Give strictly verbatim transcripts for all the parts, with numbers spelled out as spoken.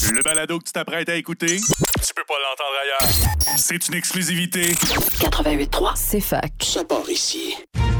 Le balado que tu t'apprêtes à écouter, tu peux pas l'entendre ailleurs. C'est une exclusivité. quatre-vingt-huit trois, c'est fac. Ça part ici.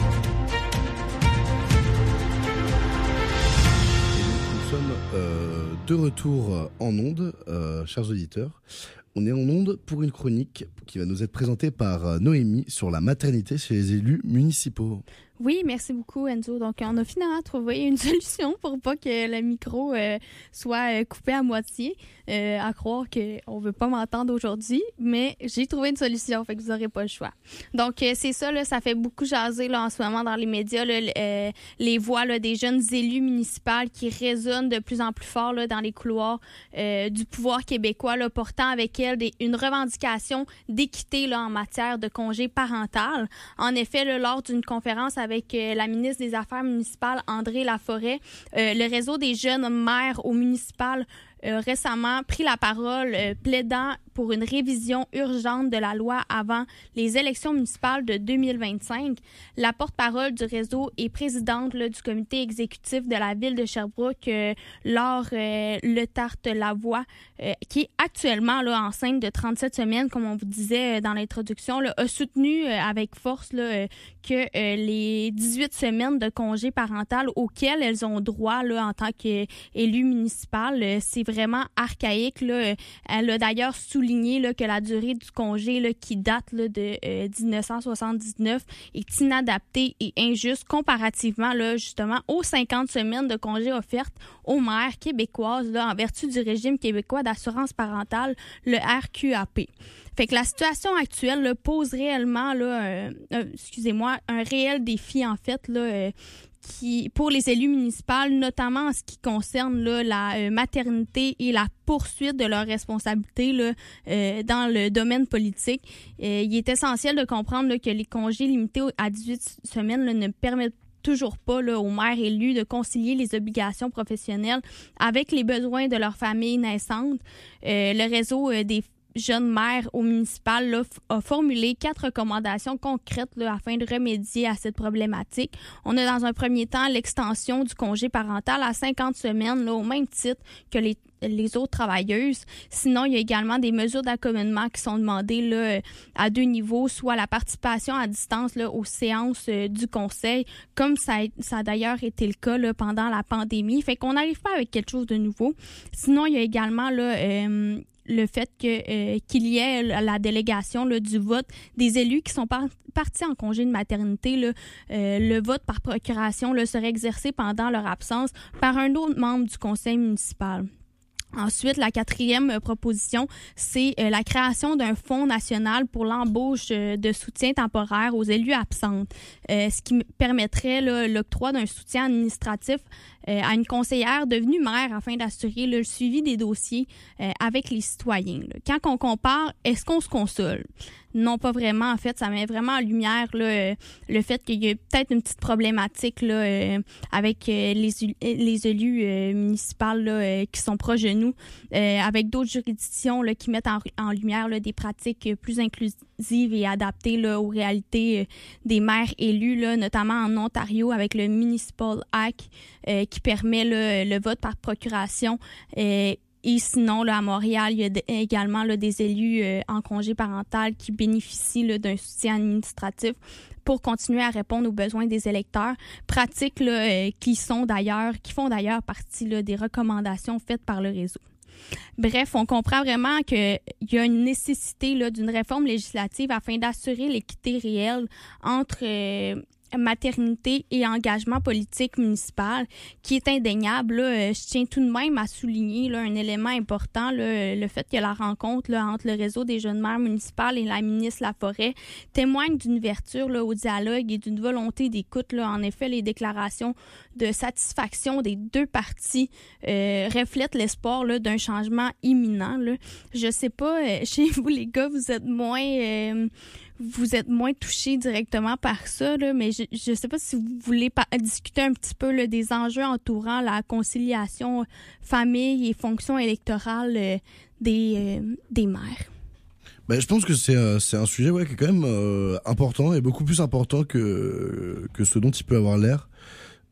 Nous sommes euh, de retour en ondes, euh, chers auditeurs. On est en ondes pour une chronique qui va nous être présentée par euh, Noémie sur la maternité chez les élus municipaux. Oui, merci beaucoup, Enzo. Donc, on a finalement trouvé une solution pour pas que le micro euh, soit euh, coupé à moitié. Euh, à croire qu'on veut pas m'entendre aujourd'hui, mais j'ai trouvé une solution, fait que vous aurez pas le choix. Donc, euh, c'est ça, là, ça fait beaucoup jaser là, en ce moment dans les médias, là, euh, les voix là, des jeunes élus municipaux qui résonnent de plus en plus fort là, dans les couloirs euh, du pouvoir québécois, là, portant avec elles des, une revendication d'équité là, en matière de congé parental. En effet, là, lors d'une conférence avec euh, la ministre des Affaires municipales, André Laforêt, euh, le réseau des jeunes maires au municipal Euh, récemment pris la parole euh, plaidant pour une révision urgente de la loi avant les élections municipales de deux mille vingt-cinq. La porte-parole du réseau et présidente là, du comité exécutif de la ville de Sherbrooke, euh, Laure euh, Letarte-Lavoie, euh, qui est actuellement là, enceinte de trente-sept semaines, comme on vous disait euh, dans l'introduction, là, a soutenu euh, avec force là, euh, que euh, les dix-huit semaines de congé parental auxquelles elles ont droit là, en tant qu'élues municipales, euh, c'est vraiment archaïque. Là. Elle a d'ailleurs souligné là, que la durée du congé là, qui date là, de euh, dix-neuf cent soixante-dix-neuf est inadaptée et injuste comparativement là, justement aux cinquante semaines de congé offertes aux mères québécoises là, en vertu du régime québécois d'assurance parentale, le R Q A P. Fait que la situation actuelle là, pose réellement, là, euh, euh, excusez-moi, un réel défi en fait là, euh, qui, pour les élus municipaux, notamment en ce qui concerne là, la euh, maternité et la poursuite de leurs responsabilités là, euh, dans le domaine politique. Euh, il est essentiel de comprendre là, que les congés limités à dix-huit semaines là, ne permettent toujours pas là, aux mères élues de concilier les obligations professionnelles avec les besoins de leur famille naissante. Euh, le réseau euh, des jeunes mères au municipal là, a formulé quatre recommandations concrètes là, afin de remédier à cette problématique. On a dans un premier temps l'extension du congé parental à cinquante semaines, là, au même titre que les les autres travailleuses. Sinon, il y a également des mesures d'accommodement qui sont demandées là, à deux niveaux, soit la participation à distance là, aux séances euh, du conseil, comme ça a, ça a d'ailleurs été le cas là, pendant la pandémie. Fait qu'on n'arrive pas avec quelque chose de nouveau. Sinon, il y a également là, euh, le fait que euh, qu'il y ait la délégation là, du vote des élus qui sont par- partis en congé de maternité. Là, euh, le vote par procuration là, serait exercé pendant leur absence par un autre membre du conseil municipal. Ensuite, la quatrième proposition, c'est euh, la création d'un fonds national pour l'embauche euh, de soutien temporaire aux élus absentes, euh, ce qui permettrait là, l'octroi d'un soutien administratif euh, à une conseillère devenue maire afin d'assurer là, le suivi des dossiers euh, avec les citoyens. Là. Quand on compare, est-ce qu'on se console? Non, pas vraiment. En fait, ça met vraiment en lumière là, euh, le fait qu'il y a peut-être une petite problématique là, euh, avec euh, les, les élus euh, municipaux là, euh, qui sont proches de nous, euh, avec d'autres juridictions là, qui mettent en, en lumière là, des pratiques plus inclusives et adaptées là, aux réalités euh, des maires élus, là, notamment en Ontario avec le Municipal Act euh, qui permet là, le vote par procuration. Euh, Et sinon, là, à Montréal, il y a de, également là, des élus euh, en congé parental qui bénéficient là, d'un soutien administratif pour continuer à répondre aux besoins des électeurs. Pratiques là, euh, qui sont d'ailleurs, qui font d'ailleurs partie là, des recommandations faites par le réseau. Bref, on comprend vraiment qu'il y a une nécessité là, d'une réforme législative afin d'assurer l'équité réelle entre euh, maternité et engagement politique municipal qui est indéniable. Là, je tiens tout de même à souligner là, un élément important, là, le fait que la rencontre là, entre le réseau des jeunes maires municipales et la ministre Laforêt témoigne d'une ouverture là, au dialogue et d'une volonté d'écoute. Là. En effet, les déclarations de satisfaction des deux parties euh, reflètent l'espoir là, d'un changement imminent. Là. Je sais pas, euh, chez vous les gars, vous êtes moins... Euh, vous êtes moins touchés directement par ça, là, mais je ne sais pas si vous voulez pa- discuter un petit peu là, des enjeux entourant la conciliation famille et fonction électorale euh, des, euh, des maires. Ben, je pense que c'est, euh, c'est un sujet ouais, qui est quand même euh, important et beaucoup plus important que, que ce dont il peut avoir l'air.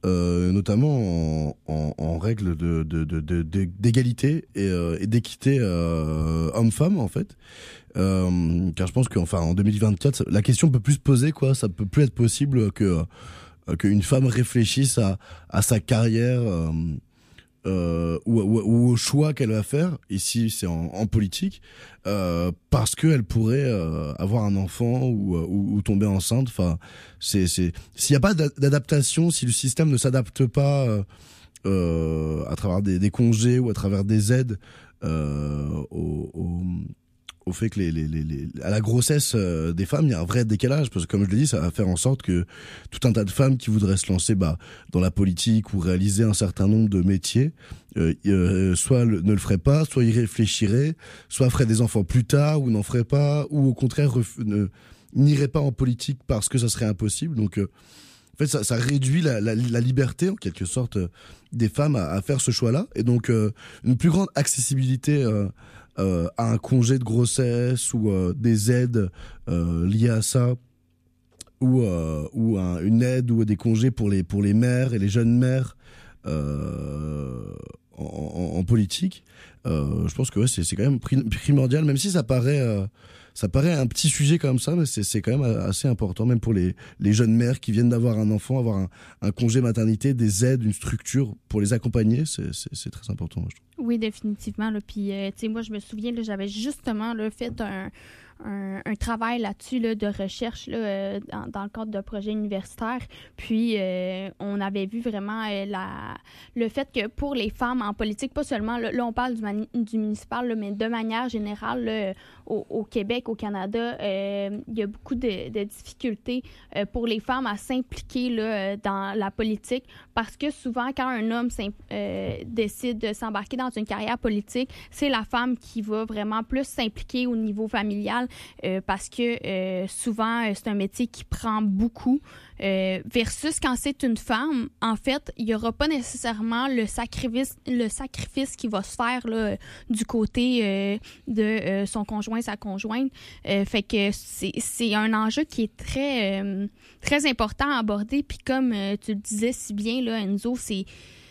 euh, notamment en, en, en règle de, de, de, de, de d'égalité et, euh, et d'équité euh, homme-femme en fait. Euh, car je pense qu'enfin en deux mille vingt-quatre, la question peut plus se poser quoi. Ça peut plus être possible que euh, qu'une femme réfléchisse à, à sa carrière. Euh, Euh, ou, ou, ou au choix qu'elle va faire, ici c'est en, en politique, euh, parce qu'elle pourrait euh, avoir un enfant ou, ou, ou tomber enceinte. Enfin, c'est, c'est... s'il n'y a pas d'adaptation, si le système ne s'adapte pas euh, euh, à travers des, des congés ou à travers des aides euh, au, au, au fait que les, les, les, les, à la grossesse euh, des femmes, il y a un vrai décalage, parce que comme je l'ai dit, ça va faire en sorte que tout un tas de femmes qui voudraient se lancer bah, dans la politique ou réaliser un certain nombre de métiers, euh, euh, soit le, ne le feraient pas, soit y réfléchiraient, soit feraient des enfants plus tard ou n'en feraient pas, ou au contraire ref, ne, n'iraient pas en politique parce que ça serait impossible. Donc euh, en fait, ça, ça réduit la, la, la liberté, en quelque sorte, euh, des femmes à, à faire ce choix-là, et donc euh, une plus grande accessibilité euh, Euh, à un congé de grossesse ou euh, des aides euh, liées à ça, ou euh, ou un, une aide ou des congés pour les pour les mères et les jeunes mères euh, en, en, en politique. Euh, je pense que ouais, c'est c'est quand même primordial, même si ça paraît euh, ça paraît un petit sujet comme ça, mais c'est c'est quand même assez important, même pour les les jeunes mères qui viennent d'avoir un enfant, avoir un, un congé maternité, des aides, une structure pour les accompagner, c'est c'est, c'est très important, je trouve. Oui, définitivement. Là. Puis, euh, tu sais, moi, je me souviens, là, j'avais justement là, fait un, un, un travail là-dessus là, de recherche là, euh, dans, dans le cadre d'un projet universitaire. Puis, euh, on avait vu vraiment euh, la, le fait que pour les femmes en politique, pas seulement, là, là on parle du, mani- du municipal, là, mais de manière générale, là, au, au Québec, au Canada, euh, il y a beaucoup de, de difficultés euh, pour les femmes à s'impliquer là, dans la politique, parce que souvent, quand un homme euh, décide de s'embarquer dans une carrière politique, c'est la femme qui va vraiment plus s'impliquer au niveau familial, euh, parce que euh, souvent, euh, c'est un métier qui prend beaucoup, euh, versus quand c'est une femme, en fait, il n'y aura pas nécessairement le sacrifice, le sacrifice qui va se faire là, du côté euh, de euh, son conjoint, sa conjointe. Euh, fait que c'est, c'est un enjeu qui est très, euh, très important à aborder. Puis comme euh, tu le disais si bien, là, Enzo, c'est,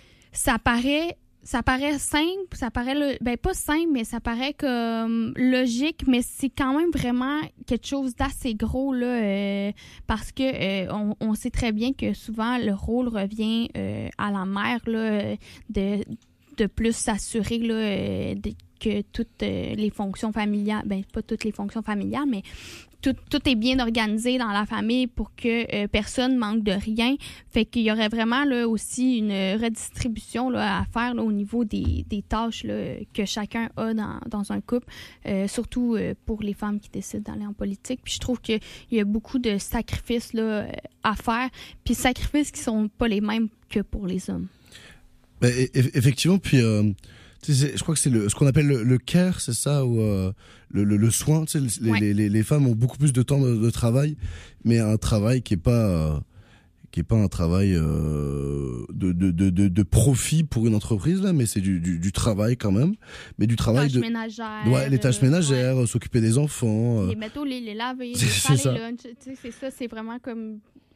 ça paraît... Ça paraît simple, ça paraît, ben pas simple, mais ça paraît comme logique, mais c'est quand même vraiment quelque chose d'assez gros, là, euh, parce que euh, on, on sait très bien que souvent le rôle revient euh, à la mère, là, de, de plus s'assurer, là, euh, de, que toutes euh, les fonctions familiales, ben pas toutes les fonctions familiales, mais Tout, tout est bien organisé dans la famille pour que euh, personne manque de rien. Fait qu'il y aurait vraiment là, aussi une redistribution là, à faire là, au niveau des, des tâches là, que chacun a dans, dans un couple, euh, surtout euh, pour les femmes qui décident d'aller en politique. Puis je trouve qu'il y a beaucoup de sacrifices là, à faire, puis sacrifices qui sont pas les mêmes que pour les hommes. Ben, effectivement, puis... Euh... C'est, je crois que c'est le, ce qu'on appelle le, le care, c'est ça, ou euh, le, le, le soin. Tu sais, les, ouais. les, les, les femmes ont beaucoup plus de temps de, de travail, mais un travail qui est pas, euh, qui est pas un travail euh, de, de, de, de, de profit pour une entreprise là, mais c'est du, du, du travail quand même, mais du travail tâches de. ménagères. Ouais, les tâches ménagères, ouais. S'occuper des enfants. Les métaux, les, les laver, les c'est, faire les lunchs. Tu sais, c'est ça, c'est vraiment comme.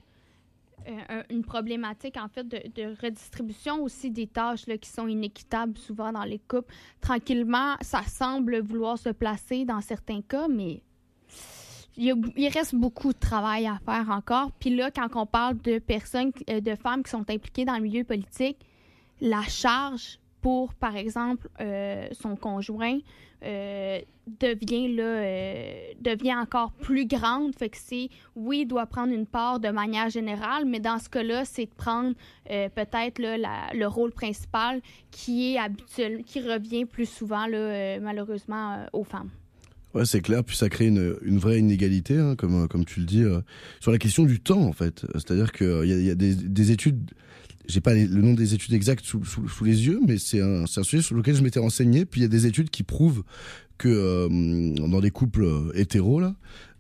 Euh, une problématique, en fait, de, de redistribution aussi des tâches là, qui sont inéquitables souvent dans les couples. Tranquillement, ça semble vouloir se placer dans certains cas, mais il, y a, il reste beaucoup de travail à faire encore. Puis là, quand on parle de personnes, de femmes qui sont impliquées dans le milieu politique, la charge pour, par exemple, euh, son conjoint euh, devient, là, euh, devient encore plus grande. Fait que c'est, oui, il doit prendre une part de manière générale, mais dans ce cas-là, c'est de prendre euh, peut-être là, la, le rôle principal qui est habituel, qui revient plus souvent, là, euh, malheureusement, euh, aux femmes. Ouais, c'est clair, puis ça crée une, une vraie inégalité, hein, comme, comme tu le dis, euh, sur la question du temps, en fait. C'est-à-dire qu'il euh, y, y a des, des études... J'ai pas les, le nom des études exactes sous, sous, sous les yeux, mais c'est un, c'est un sujet sur lequel je m'étais renseigné. Puis il y a des études qui prouvent que euh, dans des couples euh, hétéros, là,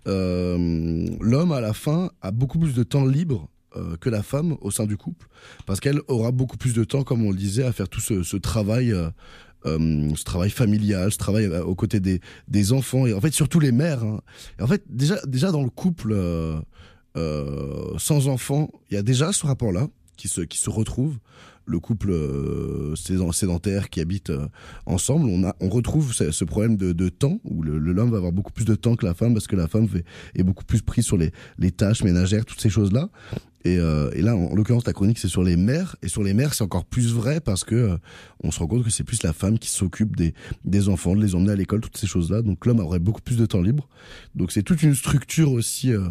euh, l'homme à la fin a beaucoup plus de temps libre euh, que la femme au sein du couple, parce qu'elle aura beaucoup plus de temps, comme on le disait, à faire tout ce, ce travail, euh, euh, ce travail familial, ce travail euh, aux côtés des, des enfants, et en fait surtout les mères. Hein. Et en fait déjà, déjà dans le couple euh, euh, sans enfants, il y a déjà ce rapport-là. qui se qui se retrouvent, le couple euh, sédentaire qui habite euh, ensemble. On a on retrouve ce, ce problème de, de temps où le, le l'homme va avoir beaucoup plus de temps que la femme parce que la femme fait, est beaucoup plus prise sur les les tâches ménagères, toutes ces choses là. Et, euh, et là, en, en l'occurrence, la chronique, c'est sur les mères. Et sur les mères, c'est encore plus vrai parce que euh, on se rend compte que c'est plus la femme qui s'occupe des, des enfants, de les emmener à l'école, toutes ces choses-là. Donc l'homme aurait beaucoup plus de temps libre. Donc c'est toute une structure aussi euh,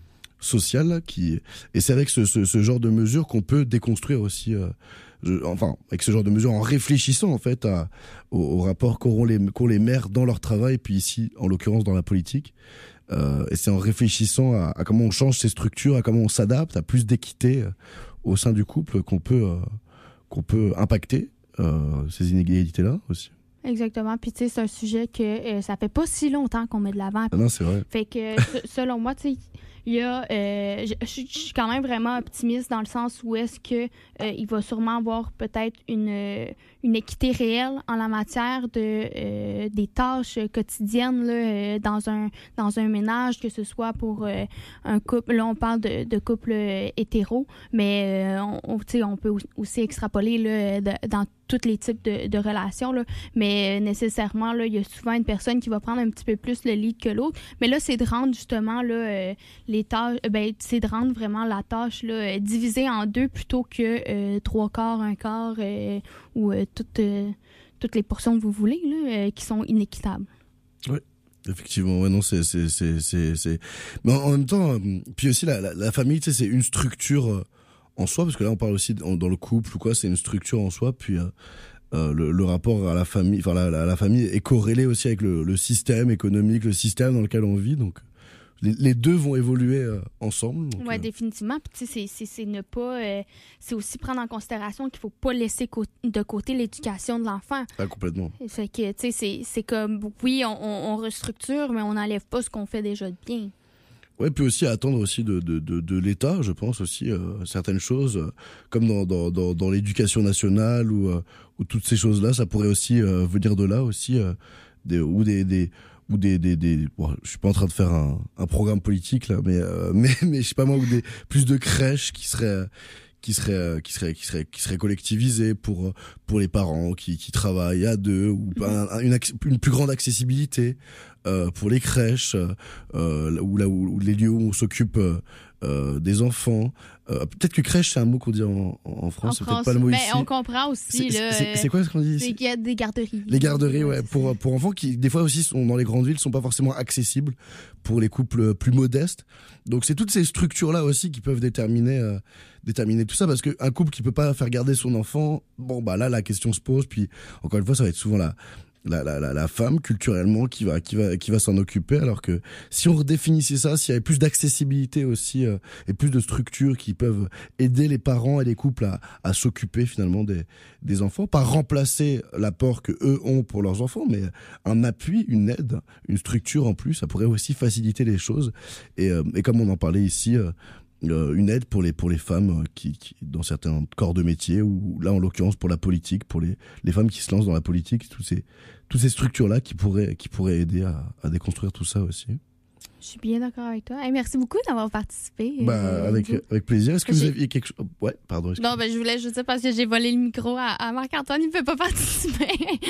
sociale qui. Et c'est avec ce, ce, ce genre de mesures qu'on peut déconstruire aussi. Euh, je, enfin, avec ce genre de mesures, en réfléchissant en fait à, au, au rapport qu'auront les, qu'ont les mères dans leur travail, puis ici, en l'occurrence, dans la politique. Euh, et c'est en réfléchissant à, à comment on change ces structures, à comment on s'adapte, à plus d'équité euh, au sein du couple qu'on peut euh, qu'on peut impacter euh, ces inégalités-là aussi. Exactement. Puis, tu sais, c'est un sujet que euh, ça fait pas si longtemps qu'on met de l'avant. Ah non, c'est vrai. Fait que, selon moi, tu sais, il y a... Euh, je suis quand même vraiment optimiste dans le sens où est-ce que euh, il va sûrement avoir peut-être une, euh, une équité réelle en la matière de euh, des tâches quotidiennes là, euh, dans un dans un ménage, que ce soit pour euh, un couple. Là, on parle de, de couple euh, hétéro, mais euh, on, tu sais, on peut aussi extrapoler là, de, dans tous les types de, de relations, là. Mais euh, nécessairement, là, il y a souvent une personne qui va prendre un petit peu plus le lead que l'autre. Mais là, c'est de rendre justement là, euh, les tâches, ben, c'est de rendre vraiment la tâche là, divisée en deux plutôt que euh, trois quarts, un quart, euh, ou euh, toutes, euh, toutes les portions que vous voulez, là, euh, qui sont inéquitables. Oui. Effectivement, ouais, non, c'est, c'est, c'est, c'est, c'est... Mais en, en même temps, euh, puis aussi la, la, la famille, tu sais, c'est une structure euh, en soi, parce que là, on parle aussi dans, dans le couple ou quoi, c'est une structure en soi, puis euh, euh, le, le rapport à la famille, enfin, la, la, la famille est corrélé aussi avec le, le système économique, le système dans lequel on vit, donc les, les deux vont évoluer euh, ensemble. Oui, euh... définitivement. Puis, tu sais, c'est, c'est, c'est ne pas... Euh, c'est aussi prendre en considération qu'il ne faut pas laisser co- de côté l'éducation de l'enfant. Ah, complètement. Fait que, tu sais, c'est, c'est comme... Oui, on, on, on restructure, mais on n'enlève pas ce qu'on fait déjà de bien. Ouais, puis aussi attendre aussi de de de, de l'État, je pense aussi euh, certaines choses euh, comme dans dans dans, dans l'éducation nationale ou euh, ou toutes ces choses-là, ça pourrait aussi euh, venir de là aussi euh, des ou des des ou des des des bon, je suis pas en train de faire un un programme politique là, mais euh, mais mais je sais pas moi, ou des plus de crèches qui seraient qui serait qui serait qui serait qui serait collectivisé pour pour les parents qui qui travaillent à deux, ou un, une une plus grande accessibilité euh, pour les crèches euh, ou là où, où les lieux où on s'occupe euh, des enfants. Euh, peut-être que crèche c'est un mot qu'on dit en, en France, en c'est France, peut-être pas le mot mais ici. On comprend aussi c'est, là. C'est, c'est quoi ce qu'on dit ici? C'est des garderies. Les garderies, ouais, pour pour enfants qui des fois aussi sont dans les grandes villes, sont pas forcément accessibles pour les couples plus modestes. Donc c'est toutes ces structures là aussi qui peuvent déterminer euh, déterminer tout ça, parce que un couple qui peut pas faire garder son enfant, bon bah là la question se pose, puis encore une fois ça va être souvent la la la la, la femme culturellement qui va qui va qui va s'en occuper, alors que si on redéfinissait ça, s'il y avait plus d'accessibilité aussi euh, et plus de structures qui peuvent aider les parents et les couples à à s'occuper finalement des des enfants, pas remplacer l'apport que eux ont pour leurs enfants, mais un appui, une aide, une structure en plus, ça pourrait aussi faciliter les choses. Et euh, et comme on en parlait ici, euh, Euh, une aide pour les pour les femmes qui, qui dans certains corps de métier, ou là en l'occurrence pour la politique, pour les les femmes qui se lancent dans la politique, toutes ces toutes ces structures là qui pourraient qui pourraient aider à, à déconstruire tout ça aussi. Je suis bien d'accord avec toi. Hey, merci beaucoup d'avoir participé. Bah, euh, avec, avec plaisir. Est-ce que j'ai... vous aviez quelque chose? Ouais, pardon. Non, ben, je voulais juste dire parce que j'ai volé le micro à, à Marc-Antoine, il ne peut pas participer.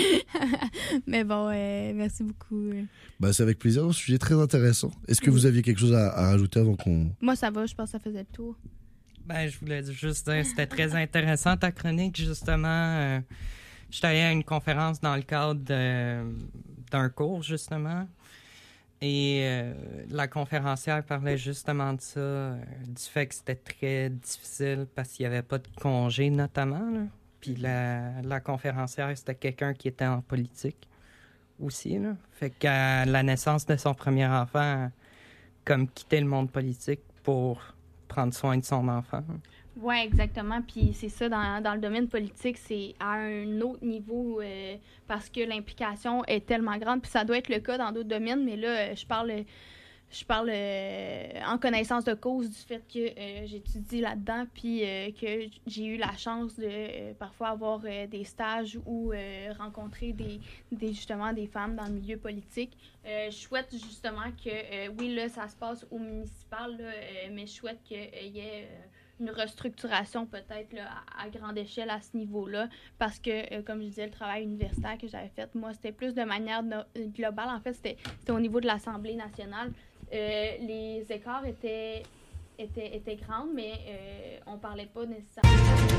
Mais bon, euh, merci beaucoup. Bah, c'est avec plaisir. Un sujet très intéressant. Est-ce que vous aviez quelque chose à, à rajouter avant qu'on... Moi, ça va. Je pense que ça faisait le tour. Ben, je voulais juste dire, c'était très intéressant ta chronique, justement. Euh, j'étais allé à une conférence dans le cadre de, d'un cours, justement. Et euh, la conférencière parlait justement de ça, euh, du fait que c'était très difficile parce qu'il n'y avait pas de congé, notamment. Là. Puis la, la conférencière, c'était quelqu'un qui était en politique aussi. Là. Fait qu'à la naissance de son premier enfant, comme quitter le monde politique pour prendre soin de son enfant. Oui, exactement. Puis c'est ça, dans, dans le domaine politique, c'est à un autre niveau euh, parce que l'implication est tellement grande. Puis ça doit être le cas dans d'autres domaines, mais là, je parle, je parle euh, en connaissance de cause du fait que euh, j'étudie là-dedans, puis euh, que j'ai eu la chance de euh, parfois avoir euh, des stages ou euh, rencontrer des, des, justement des femmes dans le milieu politique. Euh, je souhaite justement que, euh, oui, là, ça se passe au municipal, là, euh, mais je souhaite qu'il y ait... Euh, une restructuration peut-être là, à, à grande échelle à ce niveau-là, parce que, euh, comme je disais, le travail universitaire que j'avais fait, moi, c'était plus de manière no- globale. En fait, c'était, c'était au niveau de l'Assemblée nationale. Euh, les écarts étaient, étaient, étaient grands, mais euh, on parlait pas nécessairement.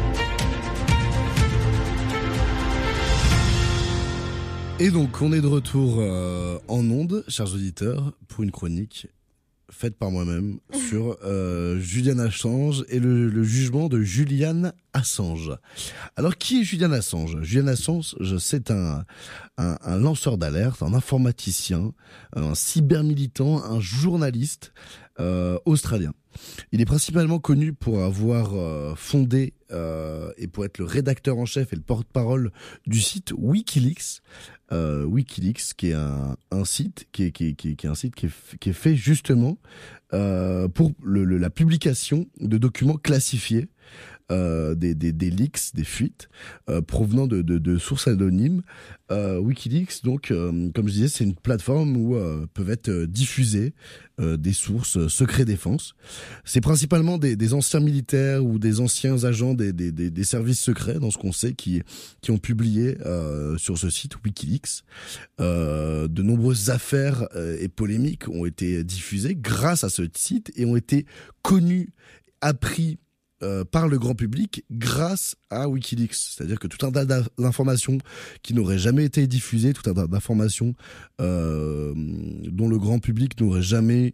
Et donc, on est de retour euh, en ondes, chers auditeurs, pour une chronique faite par moi-même sur euh, Julian Assange et le, le jugement de Julian Assange. Alors, qui est Julian Assange ? Julian Assange, c'est un, un, un lanceur d'alerte, un informaticien, un cybermilitant, un journaliste euh, australien. Il est principalement connu pour avoir euh, fondé euh, et pour être le rédacteur en chef et le porte-parole du site Wikileaks. Euh, Wikileaks, qui est un, un site qui est, qui est, qui est, qui est un site qui est, qui est fait justement euh, pour le, le, la publication de documents classifiés. Euh, des, des, des leaks, des fuites euh, provenant de, de, de sources anonymes. Euh, Wikileaks, donc, euh, comme je disais, c'est une plateforme où euh, peuvent être diffusées euh, des sources euh, secret défense. C'est principalement des, des anciens militaires ou des anciens agents des, des, des, des services secrets, dans ce qu'on sait, qui, qui ont publié euh, sur ce site Wikileaks. Euh, de nombreuses affaires euh, et polémiques ont été diffusées grâce à ce site et ont été connues, appris Euh, par le grand public grâce à Wikileaks. C'est-à-dire que tout un tas d'informations qui n'auraient jamais été diffusées, tout un tas d'informations euh, dont le grand public n'aurait jamais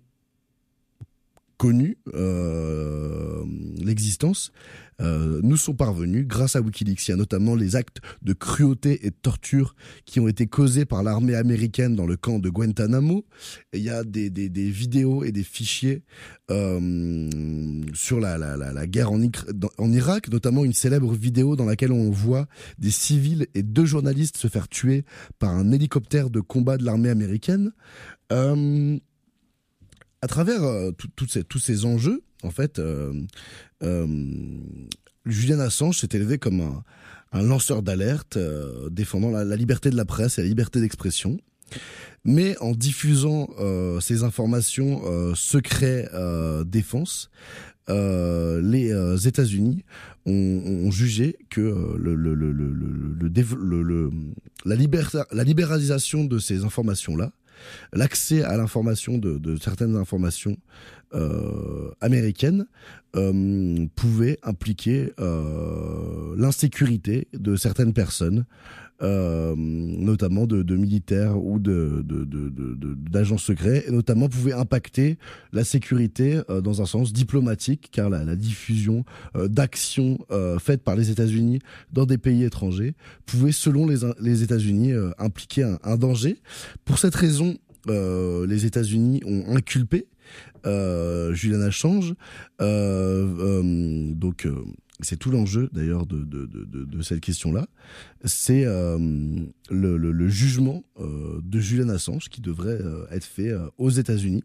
connu euh, l'existence, euh, nous sont parvenus grâce à Wikileaks. Il y a notamment les actes de cruauté et de torture qui ont été causés par l'armée américaine dans le camp de Guantanamo. Et il y a des, des, des vidéos et des fichiers euh, sur la, la, la, la guerre en, en Irak, notamment une célèbre vidéo dans laquelle on voit des civils et deux journalistes se faire tuer par un hélicoptère de combat de l'armée américaine. Euh, À travers euh, tous ces, tous ces enjeux, en fait, euh, euh, Julian Assange s'est élevé comme un, un lanceur d'alerte, euh, défendant la, la liberté de la presse et la liberté d'expression. Mais en diffusant euh, ces informations euh, secrets euh, défense, euh, les euh, États-Unis ont, ont jugé que euh, le, le, le, le, le, le, le, la, libéra- la libéralisation de ces informations-là, l'accès à l'information de, de certaines informations euh, américaines euh, pouvait impliquer euh, l'insécurité de certaines personnes, euh, notamment de, de militaires ou de, de, de, de, de, d'agents secrets, et notamment pouvait impacter la sécurité euh, dans un sens diplomatique, car la, la diffusion euh, d'actions euh, faites par les États-Unis dans des pays étrangers pouvait, selon les, les États-Unis, euh, impliquer un, un danger. Pour cette raison, euh, les États-Unis ont inculpé euh, Julian Assange. Euh, euh, donc, euh, c'est tout l'enjeu d'ailleurs de, de, de, de cette question-là. C'est euh, le, le, le jugement euh, de Julian Assange qui devrait euh, être fait euh, aux États-Unis.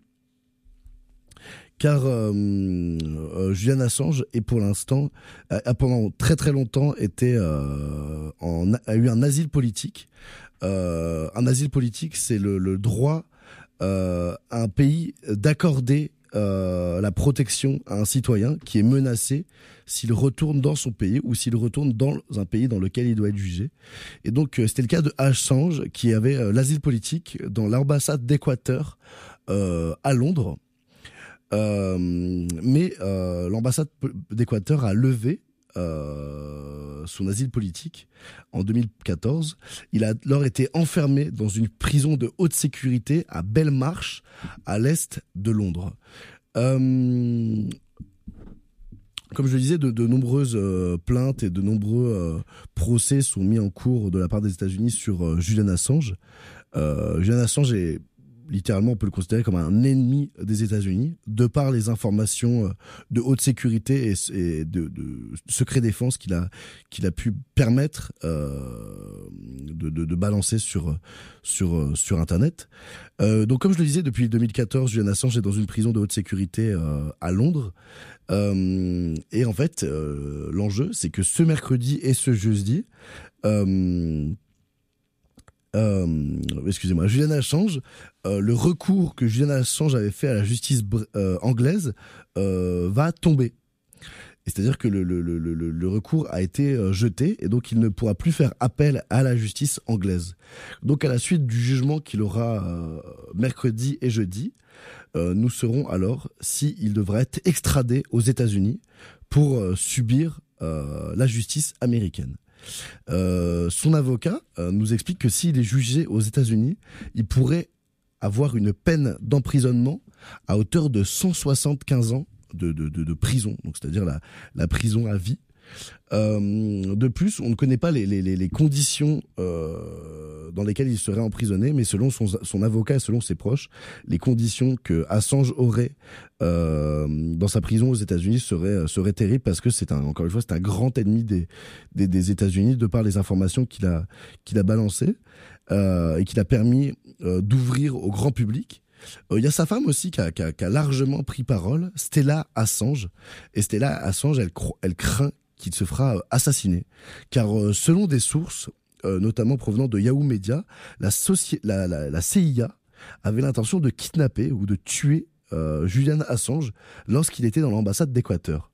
Car euh, euh, Julian Assange est pour l'instant, a, a pendant très très longtemps été euh, en, a eu un asile politique. Euh, un asile politique, c'est le, le droit euh, à un pays d'accorder euh, la protection à un citoyen qui est menacé s'il retourne dans son pays ou s'il retourne dans un pays dans lequel il doit être jugé. Et donc, c'était le cas de Assange qui avait euh, l'asile politique dans l'ambassade d'Équateur euh, à Londres. Euh, mais euh, l'ambassade d'Équateur a levé euh, son asile politique en deux mille quatorze. Il a alors été enfermé dans une prison de haute sécurité à Belmarsh, à l'est de Londres. Euh, Comme je le disais, de, de nombreuses euh, plaintes et de nombreux euh, procès sont mis en cours de la part des États-Unis sur euh, Julian Assange. Euh, Julian Assange est littéralement, on peut le considérer comme un ennemi des États-Unis, de par les informations de haute sécurité et, et de, de secret défense qu'il a, qu'il a pu permettre euh, de, de, de balancer sur, sur, sur Internet. Euh, donc, comme je le disais, depuis deux mille quatorze, Julian Assange est dans une prison de haute sécurité euh, à Londres. Euh, et en fait, euh, l'enjeu, c'est que ce mercredi et ce jeudi, euh, Euh, excusez-moi, Julian Assange, euh, le recours que Julian Assange avait fait à la justice euh, anglaise euh, va tomber. Et c'est-à-dire que le, le, le, le, le recours a été euh, jeté et donc il ne pourra plus faire appel à la justice anglaise. Donc à la suite du jugement qu'il aura euh, mercredi et jeudi, euh, nous saurons alors s'il devra être extradé aux États-Unis pour euh, subir euh, la justice américaine. Euh, son avocat euh, nous explique que s'il est jugé aux États-Unis, il pourrait avoir une peine d'emprisonnement à hauteur de cent soixante-quinze ans de, de, de, de prison, donc c'est-à-dire la, la prison à vie. Euh, de plus, on ne connaît pas les, les, les conditions euh, dans lesquelles il serait emprisonné, mais selon son, son avocat et selon ses proches, les conditions que Assange aurait euh, dans sa prison aux États-Unis seraient, seraient terribles parce que c'est un, encore une fois, c'est un grand ennemi des, des, des États-Unis de par les informations qu'il a, qu'il a balancées euh, et qu'il a permis euh, d'ouvrir au grand public. Il euh, y a sa femme aussi qui a, qui, a, qui a largement pris parole, Stella Assange. Et Stella Assange, elle, elle craint qu'il se fera assassiner. Car euh, selon des sources, euh, notamment provenant de Yahoo Media, la, soci- la, la, la C I A avait l'intention de kidnapper ou de tuer euh, Julian Assange lorsqu'il était dans l'ambassade d'Équateur.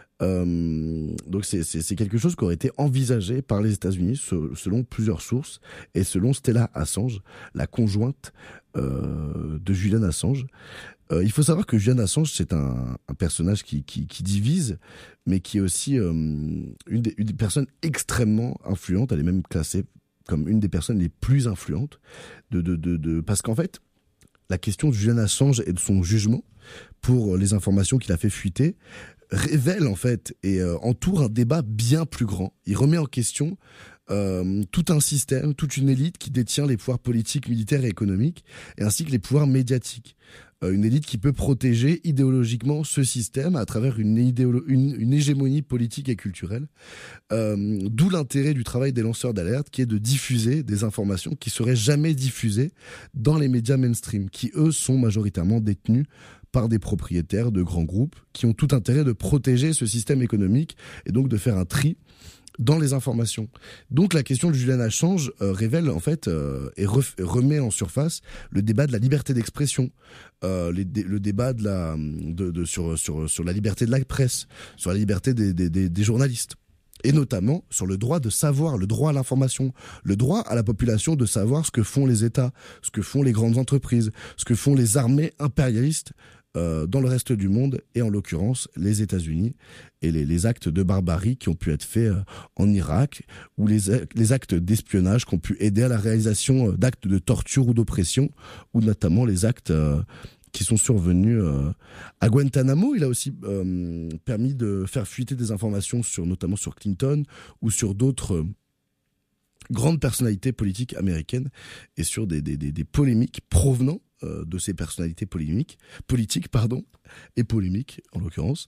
Euh, donc c'est, c'est, c'est quelque chose qui aurait été envisagé par les États-Unis selon plusieurs sources et selon Stella Assange, la conjointe euh, de Julian Assange. Euh, il faut savoir que Julian Assange, c'est un, un personnage qui, qui, qui divise, mais qui est aussi euh, une, des, une des personnes extrêmement influentes. Elle est même classée comme une des personnes les plus influentes de, de, de, de parce qu'en fait, la question de Julian Assange et de son jugement pour les informations qu'il a fait fuiter révèle en fait et euh, entoure un débat bien plus grand. Il remet en question euh, tout un système, toute une élite qui détient les pouvoirs politiques, militaires et économiques, et ainsi que les pouvoirs médiatiques. Euh, une élite qui peut protéger idéologiquement ce système à travers une, idéolo- une, une hégémonie politique et culturelle. Euh, d'où l'intérêt du travail des lanceurs d'alerte, qui est de diffuser des informations qui seraient jamais diffusées dans les médias mainstream, qui eux sont majoritairement détenus par des propriétaires de grands groupes qui ont tout intérêt de protéger ce système économique et donc de faire un tri dans les informations. Donc la question de Julian Assange euh, révèle en fait euh, et ref- remet en surface le débat de la liberté d'expression, euh, les, dé- le débat de la, de, de, sur, sur, sur la liberté de la presse, sur la liberté des, des, des, des journalistes. Et notamment sur le droit de savoir, le droit à l'information, le droit à la population de savoir ce que font les États, ce que font les grandes entreprises, ce que font les armées impérialistes euh, dans le reste du monde, et en l'occurrence les États-Unis, et les, les actes de barbarie qui ont pu être faits euh, en Irak, ou les, les actes d'espionnage qui ont pu aider à la réalisation euh, d'actes de torture ou d'oppression, ou notamment les actes euh, qui sont survenus euh, à Guantanamo. Il a aussi euh, permis de faire fuiter des informations sur, notamment sur Clinton ou sur d'autres euh, grandes personnalités politiques américaines, et sur des, des, des, des polémiques provenant euh, de ces personnalités polémiques, politiques pardon, et polémiques en l'occurrence.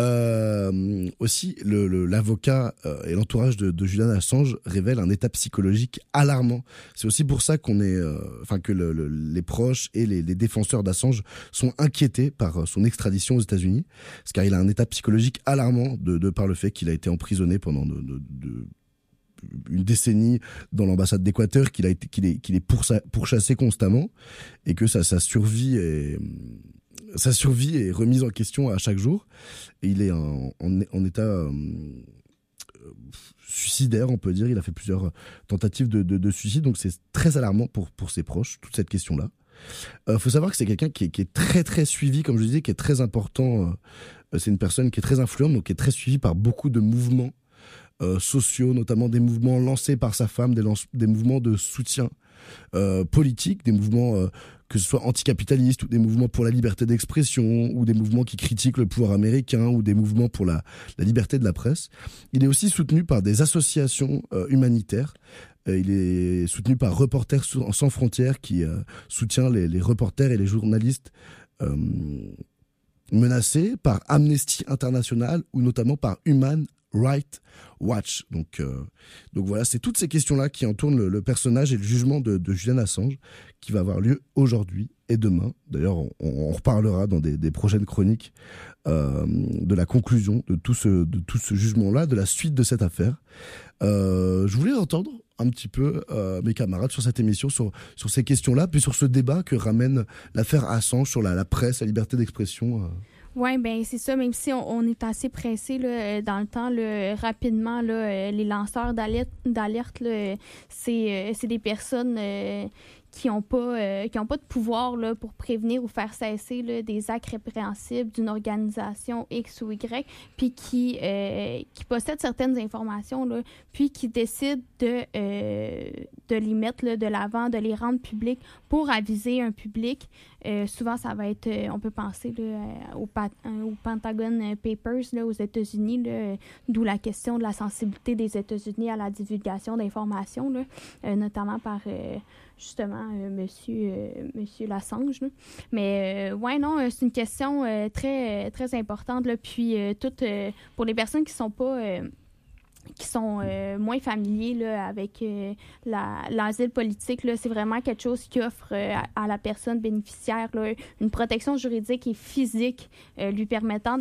Euh, aussi, le, le, l'avocat euh, et l'entourage de, de Julian Assange révèlent un état psychologique alarmant. C'est aussi pour ça qu'on est, euh, enfin que le, le, les proches et les, les défenseurs d'Assange sont inquiétés par son extradition aux États-Unis, parce qu'il a un état psychologique alarmant de, de par le fait qu'il a été emprisonné pendant de, de, de une décennie dans l'ambassade d'Équateur, qu'il a été, qu'il est, qu'il est poursa- pourchassé constamment, et que sa, sa survie est, sa survie est remise en question à chaque jour. Et il est en, en, en état euh, suicidaire, on peut dire. Il a fait plusieurs tentatives de, de, de suicide, donc c'est très alarmant pour, pour ses proches, toute cette question-là. Il euh, faut savoir que c'est quelqu'un qui est, qui est très très suivi, comme je disais, qui est très important. Euh, c'est une personne qui est très influente, donc qui est très suivie par beaucoup de mouvements Euh, sociaux, notamment des mouvements lancés par sa femme, des, lance- des mouvements de soutien euh, politique, des mouvements euh, que ce soit anticapitalistes, ou des mouvements pour la liberté d'expression, ou des mouvements qui critiquent le pouvoir américain, ou des mouvements pour la, la liberté de la presse. Il est aussi soutenu par des associations euh, humanitaires. Euh, il est soutenu par Reporters sans frontières, qui euh, soutient les, les reporters et les journalistes euh, menacés, par Amnesty International, ou notamment par Human Rights Watch. Donc, euh, donc voilà, c'est toutes ces questions-là qui entourent le, le personnage et le jugement de, de Julian Assange, qui va avoir lieu aujourd'hui et demain. D'ailleurs, on, on reparlera dans des, des prochaines chroniques euh, de la conclusion de tout ce, de tout ce jugement-là, de la suite de cette affaire. Euh, je voulais entendre un petit peu euh, mes camarades sur cette émission, sur, sur ces questions-là, puis sur ce débat que ramène l'affaire Assange sur la, la presse, la liberté d'expression. Euh. Oui, ben c'est ça. Même si on, on est assez pressé là, dans le temps, là, rapidement, là, les lanceurs d'alerte, d'alerte là, c'est, c'est des personnes euh, qui n'ont pas, euh, qui ont pas de pouvoir là, pour prévenir ou faire cesser là, des actes répréhensibles d'une organisation X ou Y, puis qui, euh, qui possèdent certaines informations, là, puis qui décident de, euh, de les mettre là, de l'avant, de les rendre publics pour aviser un public. Euh, souvent, ça va être, euh, on peut penser là, au, Pat- au Pentagon Papers là, aux États-Unis, là, d'où la question de la sensibilité des États-Unis à la divulgation d'informations, là, euh, notamment par euh, justement euh, monsieur, euh, monsieur Lassange. Là. Mais euh, ouais, non, euh, c'est une question euh, très, très importante. Là, puis, euh, tout, euh, pour les personnes qui sont pas... Euh, qui sont euh, moins familiers là, avec euh, la, l'asile politique, là, c'est vraiment quelque chose qui offre euh, à, à la personne bénéficiaire là, une protection juridique et physique euh, lui, permettant,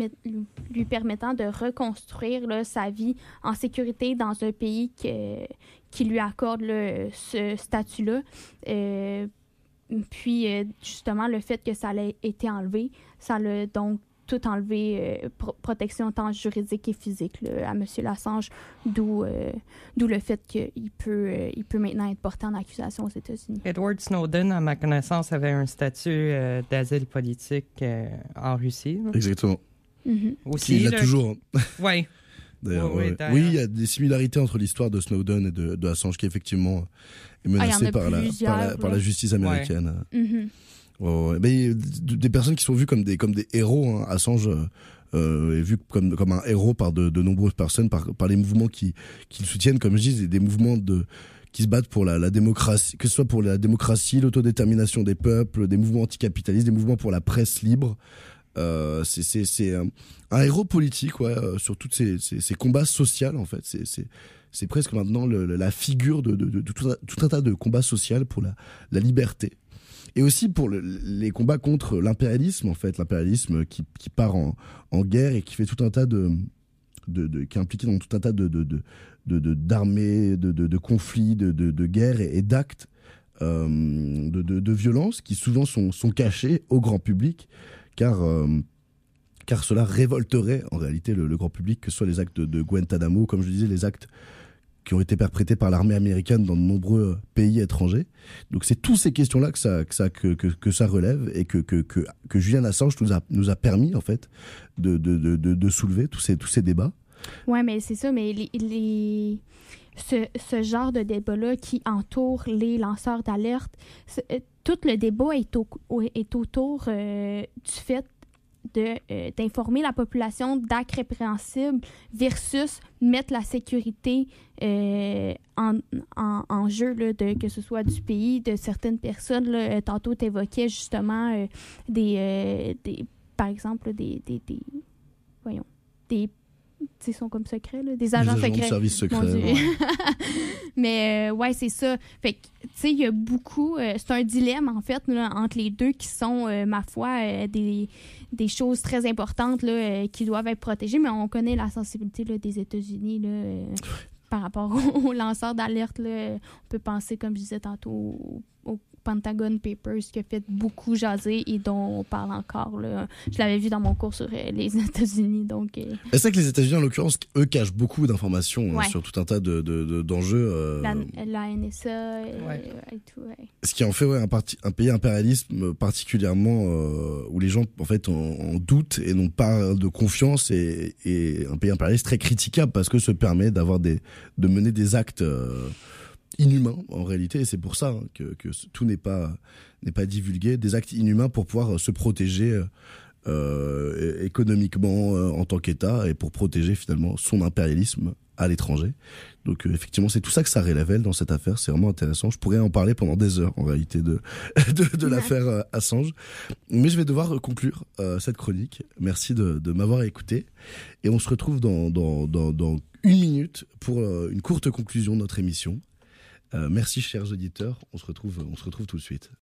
lui permettant de reconstruire là, sa vie en sécurité dans un pays que, qui lui accorde là, ce statut-là. Euh, puis, euh, justement, le fait que ça ait été enlevé, ça l'a donc tout enlevé, euh, pro- protection tant juridique et physique là, à M. Lassange, d'où, euh, d'où le fait qu'il peut, euh, il peut maintenant être porté en accusation aux États-Unis. Edward Snowden, à ma connaissance, avait un statut euh, d'asile politique euh, en Russie. Là. Exactement. Mm-hmm. Aussi, Il l'a là, toujours. Hein. Oui. D'ailleurs, Oui, oui, ouais. d'ailleurs. Oui, il y a des similarités entre l'histoire de Snowden et de, de Assange qui effectivement est menacée Ah, par, la, par, la, par la justice américaine. Ouais. Mm-hmm. Ouais, ouais. Mais, des personnes qui sont vues comme des, comme des héros, hein. Assange euh, est vu comme, comme un héros par de, de nombreuses personnes, par, par les mouvements qui, qui le soutiennent, comme je dis, des, des mouvements de, qui se battent pour la, la démocratie, que ce soit pour la démocratie, l'autodétermination des peuples, des mouvements anticapitalistes, des mouvements pour la presse libre. Euh, c'est, c'est, c'est un, un héros politique, ouais, euh, sur tous ces, ces, ces combats sociaux, en fait. C'est, c'est, c'est presque maintenant le, la figure de, de, de, de tout, un, tout un tas de combats sociaux pour la, la liberté. Et aussi pour le, les combats contre l'impérialisme, en fait, l'impérialisme qui, qui part en, en guerre et qui fait tout un tas de, de, de qui est impliqué dans tout un tas de, de, de, de, de d'armées, de, de, de conflits, de, de, de guerres et, et d'actes euh, de, de, de violence qui souvent sont, sont cachés au grand public, car euh, car cela révolterait en réalité le, le grand public, que ce soit les actes de, de Guantanamo, comme je disais, les actes qui ont été perpétrés par l'armée américaine dans de nombreux pays étrangers. Donc c'est toutes ces questions-là que ça, que ça, que, que, que ça relève et que, que, que, que Julian Assange nous a, nous a permis en fait de, de, de, de, de soulever tous ces, tous ces débats. Oui, mais c'est ça, mais les, les... Ce, ce genre de débat-là qui entoure les lanceurs d'alerte, tout le débat est, au, est autour euh, du fait De, euh, d'informer la population d'actes répréhensibles versus mettre la sécurité euh, en, en, en jeu, là, de, que ce soit du pays, de certaines personnes. Là, tantôt, tu évoquais justement euh, des, euh, des, par exemple, des, des, des voyons, des ils sont comme secrets, là, des agents, des agents secrets. de service secret. Ouais. Mais euh, ouais, c'est ça. Fait que, tu sais, il y a beaucoup... Euh, c'est un dilemme, en fait, là, entre les deux qui sont, euh, ma foi, euh, des, des choses très importantes là, euh, qui doivent être protégées. Mais on connaît la sensibilité là, des États-Unis là, euh, par rapport aux, aux lanceurs d'alerte. Là. On peut penser, comme je disais tantôt, au, au Pentagon Papers qui a fait beaucoup jaser et dont on parle encore. Là. Je l'avais vu dans mon cours sur euh, les États-Unis. Donc, euh... c'est vrai que les États-Unis, en l'occurrence, eux cachent beaucoup d'informations ouais. hein, sur tout un tas de, de, de, d'enjeux. Euh... La, la N S A euh, ouais. et tout. Ouais. Ce qui en fait ouais, un, parti, un pays impérialisme particulièrement euh, où les gens en fait en, en doutent et n'ont pas de confiance et, et un pays impérialiste très critiquable parce que ça permet d'avoir des, de mener des actes euh, inhumains en réalité, et c'est pour ça hein, que, que tout n'est pas n'est pas divulgué, des actes inhumains pour pouvoir se protéger euh, économiquement euh, en tant qu'État et pour protéger finalement son impérialisme à l'étranger. Donc euh, effectivement, c'est tout ça que ça révèle dans cette affaire, c'est vraiment intéressant. Je pourrais en parler pendant des heures en réalité de de, de l'affaire euh, Assange, mais je vais devoir conclure euh, cette chronique. Merci de, de m'avoir écouté et on se retrouve dans dans dans, dans une minute pour euh, une courte conclusion de notre émission. Euh, merci chers auditeurs, on se retrouve, on se retrouve tout de suite.